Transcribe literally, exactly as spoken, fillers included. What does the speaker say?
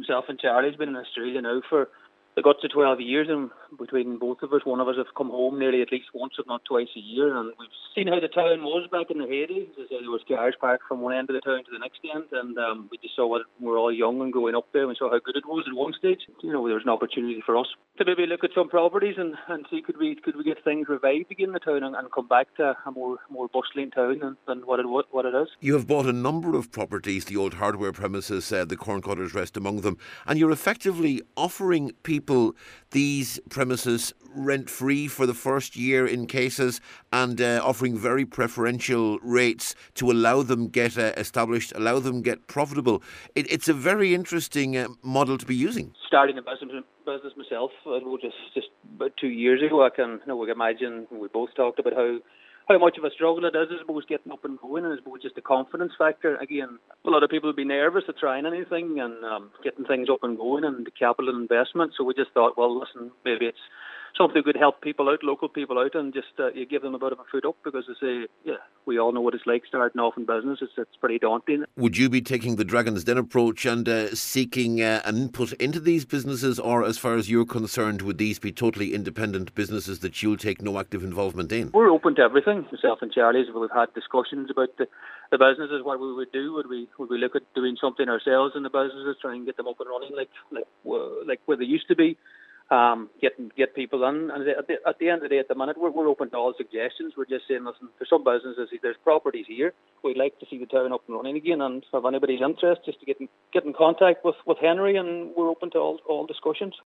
Myself and Charlie's been in Australia now for the guts of twelve years, and between both of us, one of us have come home nearly at least once, if not twice a year, and we've seen how the town was back in the heyday. As I said, there was cars parked from one end of the town to the next end, and um, we just saw what we were all young and growing up there, and saw how good it was at one stage. You know, there was an opportunity for us to maybe look at some properties and, and see could we could we get things revived again in the town and, and come back to a more more bustling town than, than what it what, what it is. You have bought a number of properties, the old hardware premises, uh, the Corncutters Rest among them, and you're effectively offering people these premises rent-free for the first year in cases, and uh, offering very preferential rates to allow them get uh, established, allow them get profitable. It, it's a very interesting uh, model to be using. Starting a business, business myself, I know just, just about two years ago, I can, you know, we can imagine, we both talked about how how much of a struggle it is, I suppose, getting up and going, and I suppose just the confidence factor. Again, a lot of people would be nervous at trying anything and um, getting things up and going, and the capital investment. So we just thought, well, listen, maybe it's something that could help people out, local people out, and just uh, you give them a bit of a foot up, because they say, yeah, we all know what it's like starting off in business. It's, it's pretty daunting. Would you be taking the Dragon's Den approach and uh, seeking uh, an input into these businesses, or as far as you're concerned, would these be totally independent businesses that you'll take no active involvement in? We're open to everything. Myself and Charlie's, we've had discussions about the, the businesses, what we would do. Would we would we look at doing something ourselves in the businesses, try and get them up and running like like like where they used to be? Um, get get people in, and at the, at the end of the day, at the minute, we're, we're open to all suggestions. We're just saying, listen, for some businesses, there's properties here. We'd like to see the town up and running again, and if anybody's interest, just to get in, get in contact with, with Henry, and we're open to all all discussions.